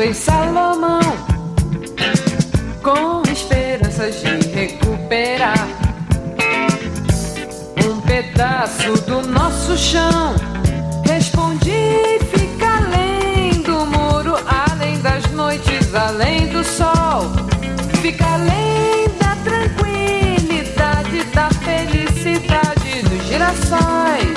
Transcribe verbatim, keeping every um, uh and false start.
rei Salomão, com esperanças de recuperar um pedaço do nosso chão. Respondi, fica além do muro, além das noites, além do sol. Fica além da tranquilidade, da felicidade dos girassóis.